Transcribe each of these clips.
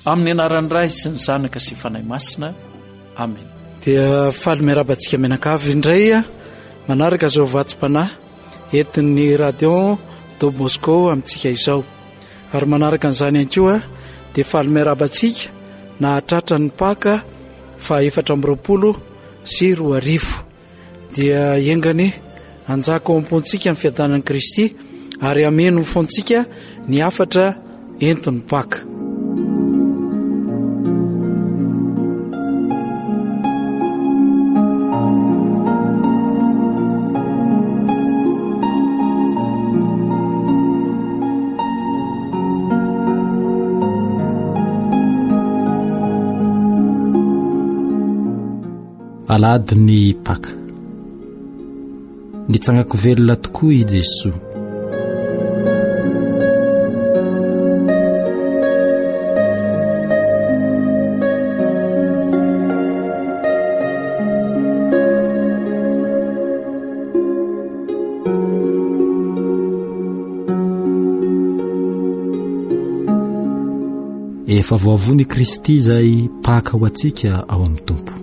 amin'ny anaran'ny Ray sy ny Zanaka sy Fanahy Masina. Amen. Dia faly miarabantsika menakavy indray manaraka zao vatsim-panahy entin'ny radio Don Bosco amintsika izao. Ary manaraka an'izany ihany koa dia faly miarabantsika na hatratra ny Paka fa 420 dia iengany anjaka ao am-pontsika amin'ny fiadanan'i Kristy ary ameno ny fontsika ny afatra entin'ny Paka. Alady ny Paka. Nitsangako velona tokoa i Jesosy. Efa voavony Kristy izay Paka ho antsika ao amin'ny Tompo.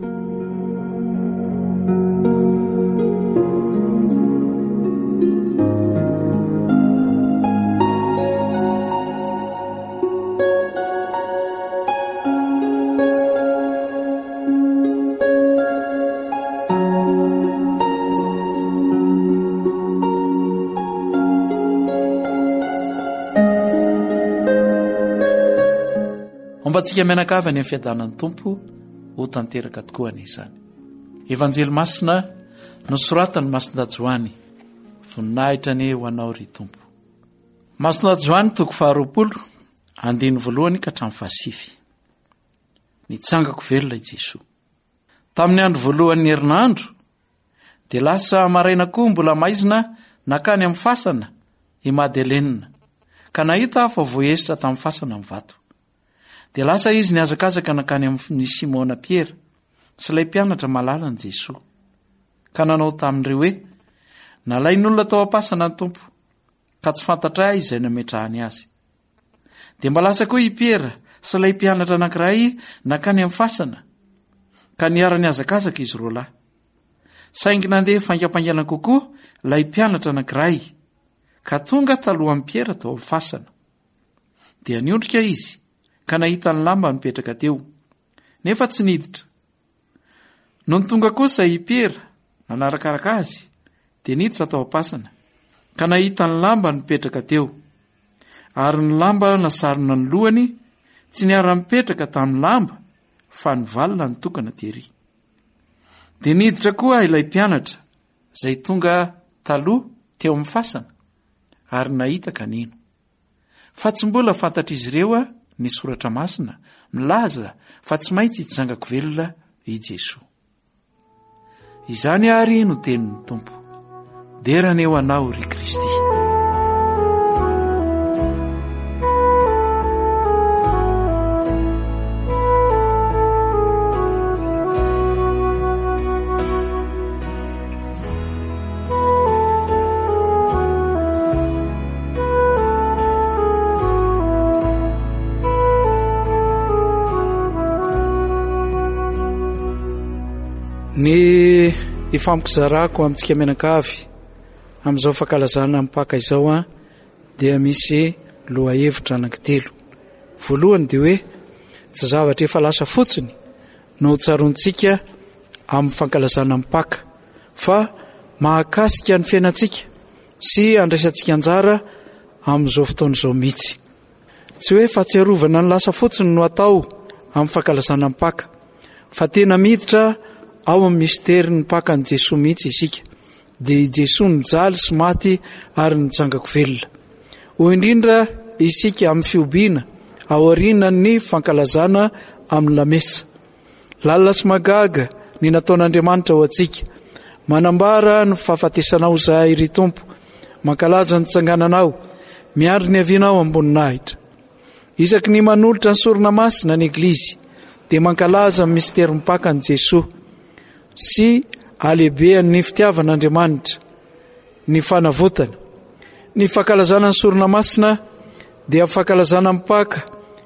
Ombantsika mianakavy any amin'ny fiadanan'ny Tompo ho tanteraka tokoa anisany. Evanjely masina nosoratany Masina Joany, voninahitra ny ho anao ry Tompo. Masina Joany 2:1-9 Nitsangako velona i Jesosy. Tamin'ny andro voalohan'ny herinandro dia lasa maraina koa mbola maizina nakany amin'ny fasana i Madelenina, ka nahita fa voaesitra tamin'ny fasana amin'ny vato. Dia lasa izy niazakazaka nakany amin'ny Simona Piera sy ilay mpianatra malala ny Jesosy, ka nanao tamin'ireo hoe nalain'olona tao am-pasana ny Tompo, ka tsy fantatra izay nametrahany azy. Dia mba lasa koa i Piera sy ilay mpianatra anankiray nakany amin'ny fasana, ka niara-niazakazaka izy roa lahy. Saingy nandeha faingampaingana kokoa ilay mpianatra anankiray, ka tonga talohan'ny Piera tao amin'ny fasana. Dia niondrika izy, ka nahita ny lamba mipetraka teo, nefa tsy niditra. Noho ny tonga kosa i Piera nanarakaraka azy, dia niditra tao am-pasana, ka nahita ny lamba mipetraka teo, ary ny lamba nasarona ny lohany tsy niara-mipetraka tamin'ny lamba, fa ny valina ny tokana tery. Dia niditra koa ilay mpianatra izay tonga taloha teo amin'ny fasana, ary nahita kanino. Fa tsy mbola fantatra izy ireo ny soratra masina milaza fa tsy maintsy hitsangako velona i Jesosy. Izany ary no tenin'ny Tompo, derana eo anao ry Kristy. Ny ifampizarako amintsika menakavy amin'izao fankalazana amin'ny Paka izao dia misy lohahevitra anankitelo. Voalohany dia hoe tsy zavatra efa lasa fotsiny no tsarontsika amin'ny fankalazana amin'ny Paka, fa mahakasika ny fiainantsika sy andraisantsika anjara amin'izao fotoana izao mihitsy. Tsy hoe fahatsiarovana ny lasa fotsiny no atao amin'ny fankalazana amin'ny Paka, fa tena miditra ao amin'ny misteri ny Pakan'i Jesosy mihitsy isika, dia Jesosy nijaly sy maty ary nitsangako velona. Ho indrindra isika amin'ny fiobiana aorianan'ny fankalazana amin'ny lamesa. Lalina sy magaga ny nataon'Andriamanitra ho antsika, manambara ny fahafatesanao zahay ry Tompo, mankalaza ny tsangananao, miandry ny avianao amboninahitra. Isaky ny manolotra ny sorona masina ny Eglizy, dia mankalaza ny misteri ny Pakan'i Jesosy sy alehibean'ny fitiavan'Andriamanitra, ny fanavotana. Ny fankalazana ny sorona masina dia fankalazana amin'ny Paka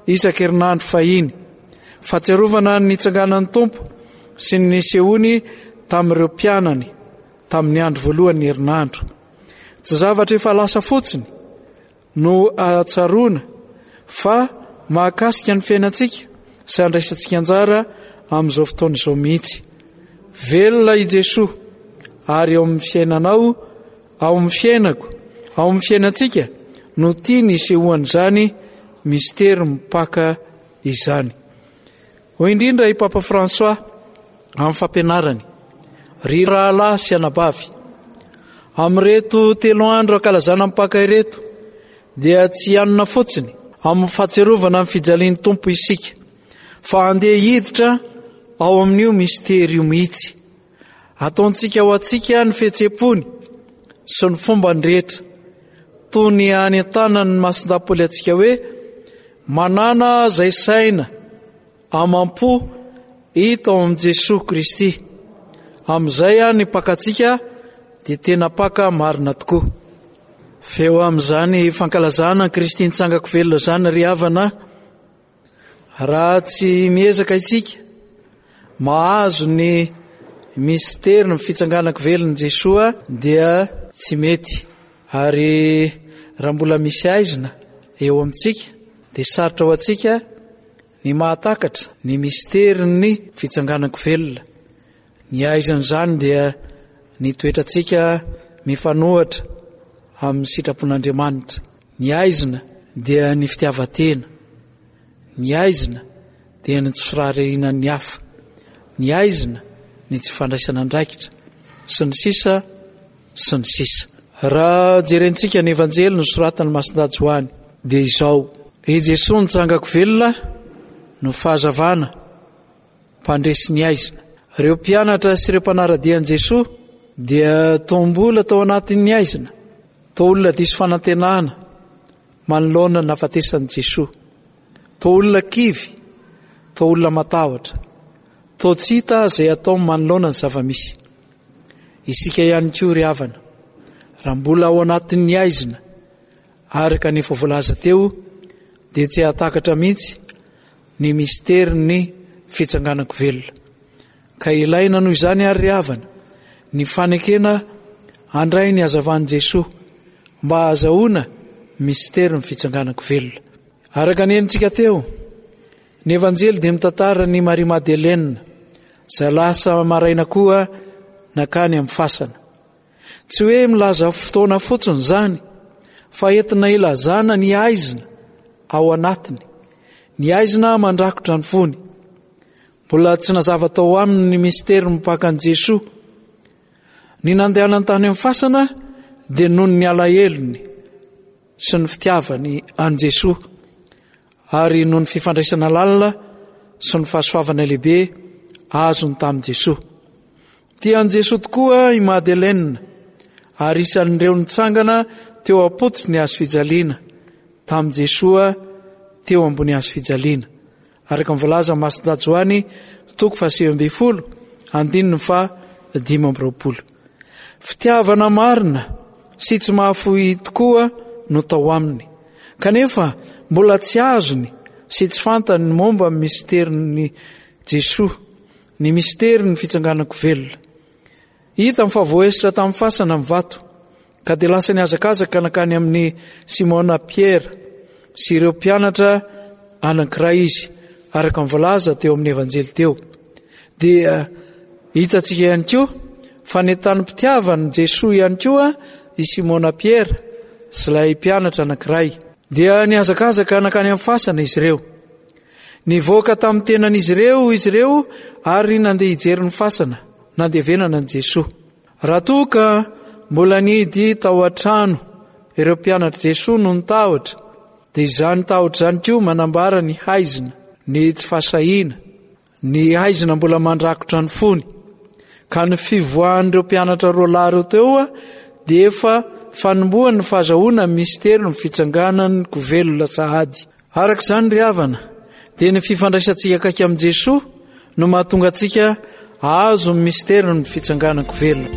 isan-kerinandro fahiny. Fahatsiarovana ny nitsanganan'ny Tompo sy ny nisehony tamin'ireo mpianany tamin'ny andro voalohany herinandro. Tsy zavatra efa lasa fotsiny no atsaroana fa mahakasika ny fiainantsika sy andraisantsika anjara amin'izao fotoana izao mihitsy. Velona i Jesoa ary ao amin'ny fiainanao, ao amin'ny fiainako, ao amin'ny fiainantsika no tiany isehoan'izany mistera mipaka izany. Ho indrindra i Papa François amin'ny fampianarany, ry rahalahy sy anabavy, amin'ireto 3 andro ankalazana mipaka ireto dia tsy anona fotsiny amin'ny fahatsiarovana amin'ny fijalian'ny Tompo isika, fa andeha hiditra ao amin'io mistera io mihitsy. Ataontsika ho atsika ny fihetseham-pony sy ny fomba ny rehetra, toy ny any an-tanany ny mason-dapoly antsika hoe manana izay saina amam-po hita ao amin'i Jesosy Kristy. Amin'izay ny pakatsika dia tena paka marina tokoa. Feo amin'izany fankalazana Kristy nitsangako velona izany ry havana, raha tsy miezaka isika mahazo ny mistera ny fitsanganako velon'i Jesoa dia tsy mety. Ary raha mbola misy aizina eo amintsika dia sarotra ho atsika ny mahatakatra ny mistera ny fitsanganako velona. Ny aizan'izany dia ny toetrantsika mifanohatra amin'ny sitrapon'Andriamanitra. Ny aizina dia ny fitiavan-tena. Ny aizina dia ny tsy firarinan'ny hafa. Ny aizina ny tsy fandraisana andraikitra sy ny sisa sy ny sisa. Raha jerentsika ny evanjely nosoratan'ny Masondady Johany dia izao: i Jesosy nitsangako velona no fahazavana mpandresy ny aizina. Ireo mpianatra sy ireo mpanaradian'i Jesosy dia tombola tao anatin'ny aizina, tao olona diso fanantenana manoloana ny nahafatesan'i Jesosy, tao olona kivy, tao olona matahotra, tao tsy hita izay atao manoloana ny zava-misy. Isika ihany koa ry havana, raha mbola ao anatin'ny aizina araka ny efa voalaza teo dia tsy hahatakatra mihitsy ny misterin'ny fitsanganako velona. Ka ilaina noho izany ary ry havana ny fanekena andray ny hazavan'i Jesosy mba hahazahoana misterin'ny fitsanganako velona. Araka ny enitsika teo, ny evanjely dia mitantara ny Maria Madeleine izay lasa maraina koa nakany amin'ny fasana. Tsy hoe milaza fotoana fotsiny izany, fa entina ilazana ny aizina ao anatiny, ny aizina mandrakotra ny fony. Mbola tsy nazava tao aminy ny mistera mipakan'i Jesosy. Ny nandehana tany amin'ny fasana dia noho ny alahelony sy ny fitiavany an' Jesosy, ary noho ny fifandraisana lalina sy ny fahasoavana lehibe azony tamin'i Jesosy. Tian'i Jesosy tokoa i Madeleine, ary isan'ireo nitsangana teo apototry ny hazo fijaliana tamin'i Jesosy teo ambony hazo fijaliana. Araka ny voalaza Masondady Johany 9:5-20. Fitiavana marina sy tsy mahafoy tokoa no tao aminy, kanefa mbola tsy azony sy tsy fantany ny momba ny misterin'ny Jesosy, ny misterin'ny fitsanganako velona. Hita mifavoesitra tamin'ny fasana amin'ny vato, ka dia lasa niazakazaka nakany amin'ny Simona Pierre sy ireo mpianatra anankiray izy, araka ny voalaza teo amin'ny evanjely teo. Dia hitantsika ihany koa fa nentany mpitiavany Jesosy ihany koa i Simona Pierre sy ilay mpianatra anankiray. Dia niazakazaka nakany amin'ny fasana izy ireo. Nivoaka tamin'ny tenan'izy ireo ary nandeha hijery ny fasana, nandevenana an'i Jesosy. Raha toa ka mbola nidy tao an-trano ireo mpianatra Jesosy no nitahotra, dia izany tahotra izany koa manambara ny haizina, ny tsy fahasahiana, ny haizina mbola mandrakotra ny fony. Ka ny fivoahan'ireo mpianatra roa lahy ireo teo dia efa fanombohany ny fahazahoana mistera ny fitsanganan'ny velona sahady. Araka izany ry havana, dia ny fifandraisantsika akaiky amin'i Jesosy no mahatonga antsika azo ny mistera ny fitsanganan'ny velona.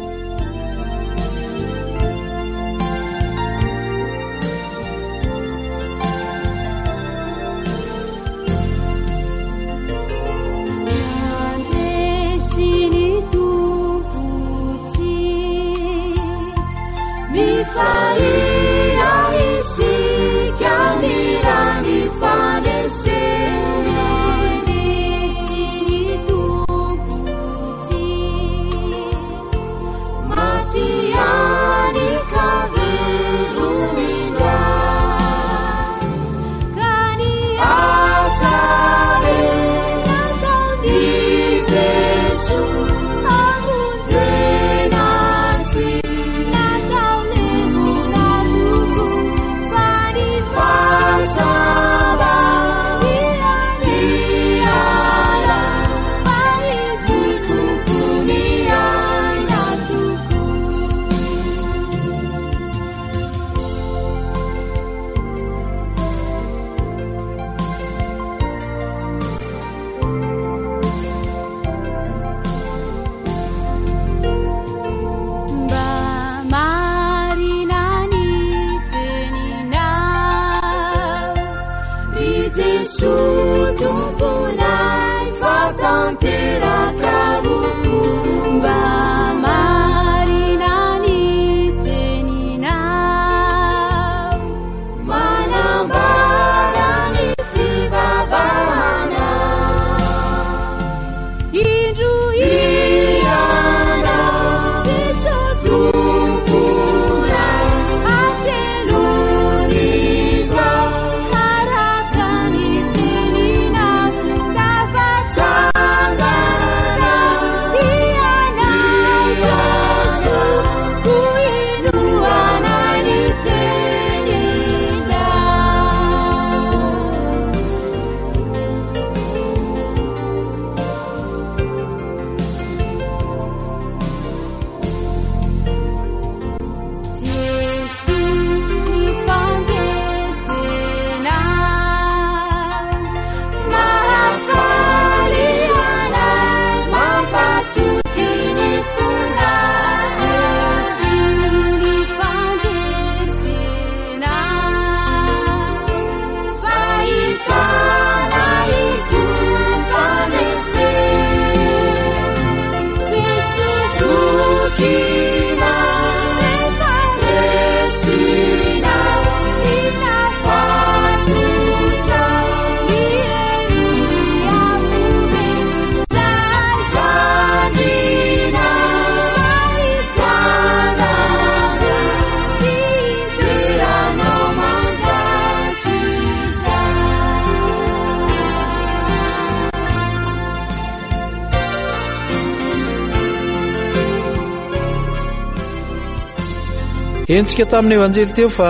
Entsika tamin'ny evanjely teo fa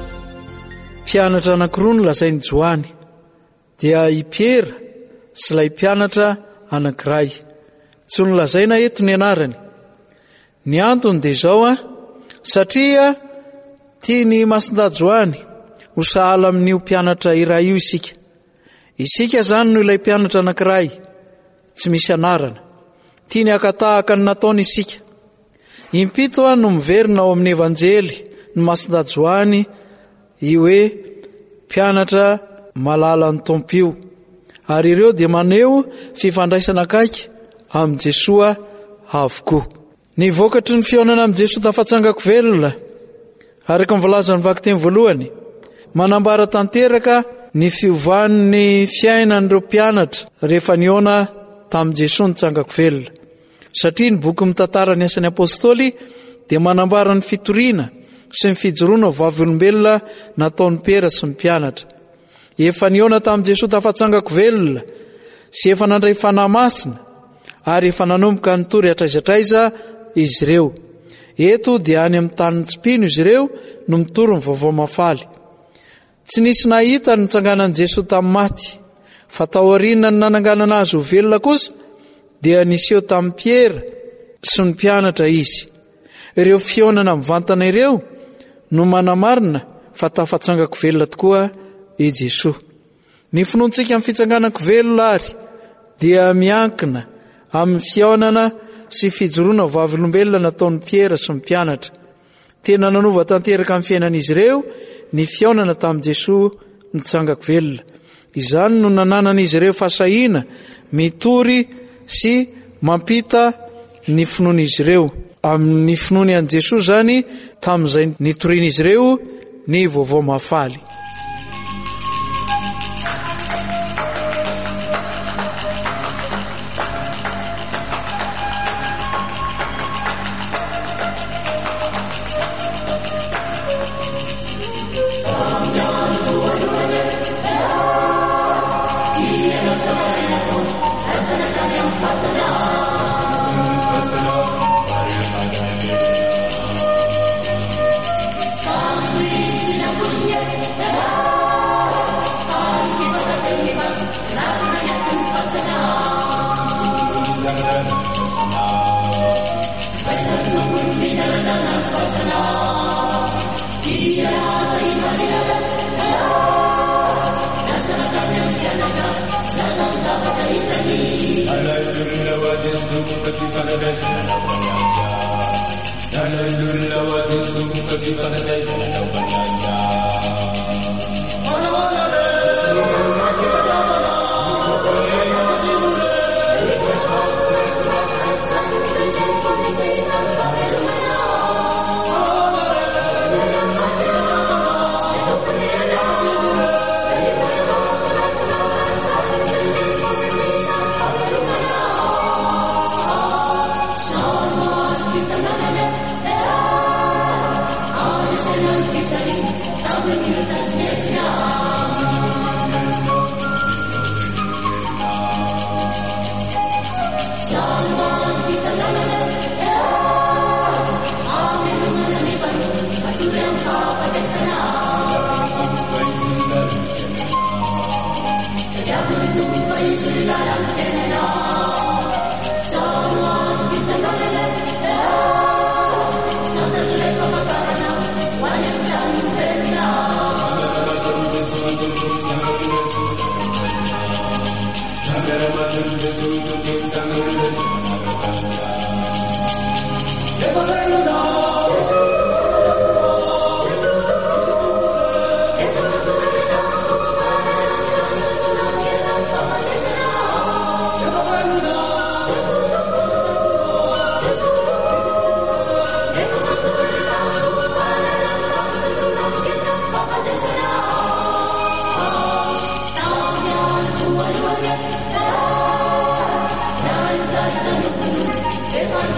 mpianatra anankiroa no lazainy Johany, dia i Piera sy ilay mpianatra anankiray. Tsy nolazaina eto ny anarany. Ny antony dia izao satria tiany Masin-dà Johany ho sahala amin'io mpianatra iray io isika. Isika zany no ilay mpianatra anankiray tsy misy anarana. Tiany hakatahaka ny nataony isika. Impito no miverina ao amin'ny evanjely ny Masin-dà Johany io hoe mpianatra malala ny tompio, ary ireo dia maneho fifandraisana akaiky amin'i Jesoa avokoa. Ny vokatry ny fionana amin'i Jesoa tafatsangako velona, araka mivolazan'ny vakiteny voalohany, manambara tanteraka ny fiovan'ny fiainan'ireo mpianatra rehefa niona tamin'i Jesoa nitsangako velona. Satria ny boky mitantara ny asan'ny apôstôly dia manambara ny fitoriana sy ny fijoroana ho vavolombelona nataon'ny Piera sy ny mpianatra. Efa niona tamin'i Jesoa tafatsangako velona sy efa nandray fanahy masina ary efa nanomboka nitory atraizatraiza izy ireo. Eto dia any amin'ny tany Tsipino izy ireo no mitory ny vaovao mafaly. Tsy nisy nahita ny nitsanganan'i Jesoa tamin'ny maty, fa taoriana ny nananganana azy ho velona kosa dia niseho tamin'ny Piera sy ny mpianatra izy. Ireo fionana mivantana ireo no manamarina fa tafatsangako velona tokoa i Jesoa. Ny finoantsika amin'ny fitsanganako velona ary dia miankina amin'ny fionana sy fijoroana vavolombelona nataon'ny Piera sy ny mpianatra. Tena nanova tanteraka amin'ny fiainan'izy ireo ny fionana tamin'i Jesoa nitsangako velona. Izany no nananan'izy ireo fahasahiana mitory sy mampita ny finoan'izy ireo. Amin'ny finoany an'i Jesoa zany tamin'izay nitorian'izy ireo ny vaovao mafaly.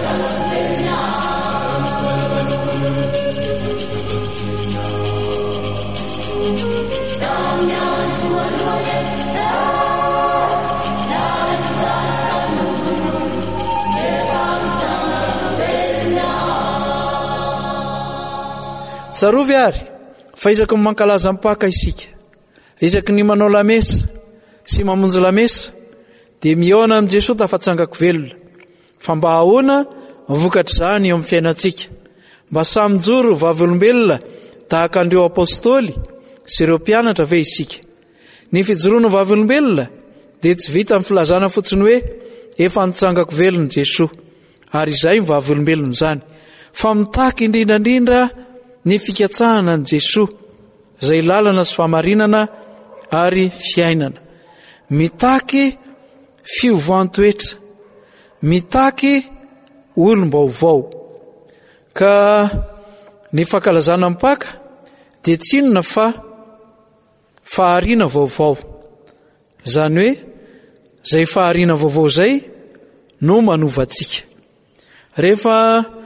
Tsarovy ary fa isaky ny mankalaza mipaka isika, isaky ny manao lamesa sy mamonjy lamesa dia mihaona amin'i Jesosy tafatsangako velona. Fa mba ahoana vokatra izany eo amin'ny fiainantsika, mba samy joro vavolombelona tahaka andreo apôstôly sy ireo mpianatra ve isika? Ny fijoroana vavolombelona dia tsy vita amin'ny filazana fotsiny hoe efa nitsangako velona Jesosy ary izay ny vavolombelona izany, fa mitaky indrindrandrindra ny fikatsahana ny Jesosy izay lalana sy fahamarinana ary fiainana, mitaky fiovoan-toetra, mitaky olom-baovao. Ka ny fankalazana mipaka dia tsy inona fa fahariana vaovao, izany hoe izay fahariana vaovao izay no manovantsika. Rehefa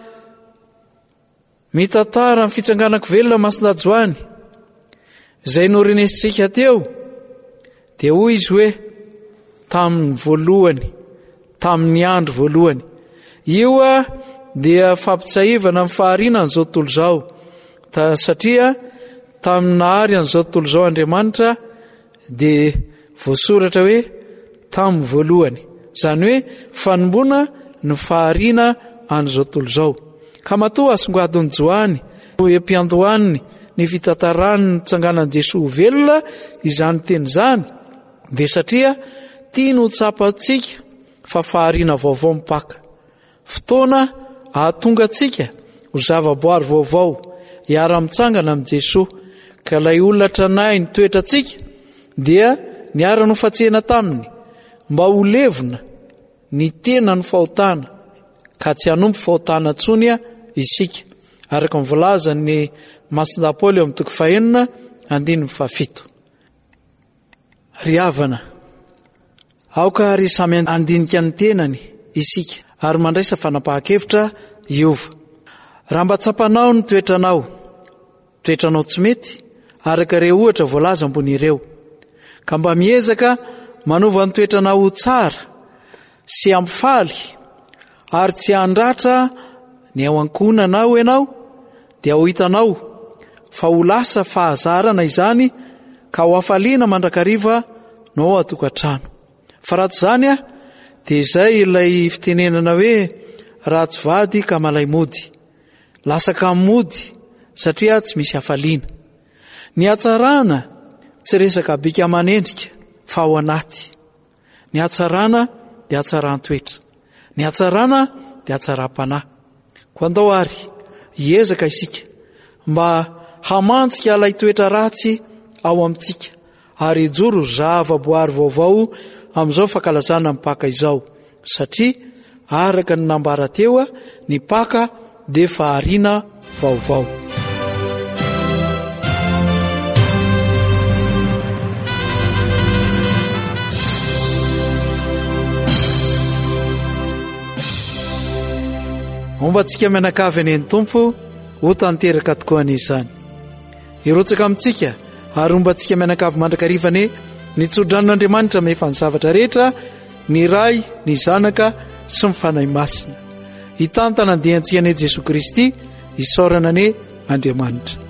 mitantara ny fitsanganako velona masindajoany izay norenesintsika teo dia hoy izy hoe tamin'ny voalohany, tamin'ny andro voalohany. Io dia fampitsahivana amin'ny fahariana an'izao tontolo izao, satria tamin'ny nahary an'izao tontolo izao Andriamanitra dia voasoratra hoe tamin'ny voalohany, izany hoe fanomboana ny fahariana an'izao tontolo izao. Ka matoa asongadiny Joany empiandohaniny ny fitantarany ny tsanganan Jesosy velona izany teny izany dia satria tia no tsapantsika fa fahariana vaovao mipaka, fotoana ahatonga antsika ho zavaboary vaovao hiara-mitsangana amin'ny Jesosy. Ka ilay olona tranahy ny toetra antsika dia niara nofatsehana taminy mba ho levona ny tena ny fahotana ka tsy hanompo fahotana tsony isika, araka ny voalaza ny Masinda Paoly eo amin'ny toko 4:7. Ry havana, aoka ry samy andinika ny tenany isika ary mandraisa fanapahan-kevitra iova. Raha mba tsapanao ny toetranao tsy mety araka ireo ohatra voalaza ambony ireo, ka mba miezaka manova ny toetranao tsara sy ampifaly ary tsy handratra ny ao ankonanao ianao dia ho hitanao fa ho lasa fahazarana izany ka ho hafaliana mandrakariva no ao atokantrano. Fa raha tsy izany dia izay ilay fitenenana hoe raha tsy vady ka malay mody, lasaka mody satria tsy misy hafaliana. Ny hatsarana tsy resaka bika aman'endrika fa ao anaty. Ny hatsarana dia hatsaran-toetra, ny hatsarana dia hatsaram-panahy. Ko andao ary hiezaka isika mba hamantsika ilay toetra ratsy ao amintsika ary hijoro zavaboary vaovao amin'izao fankalazana mipaka izao, satria araka ny nambara teo ny paka dia fahariana vaovao. Omba antsika mianakavy any Tompo ho tanteraka tokoa an'izany. Irotsaka amintsika ary omba antsika mianakavy mandrakarivany nitsodran'Andriamanitra mefa ny zavatra rehetra, ny Ray, ny Zanaka sy ny Fanahy Masina. Hitantana andehantsika an'i Jesosy Kristy isaorana an'i Andriamanitra.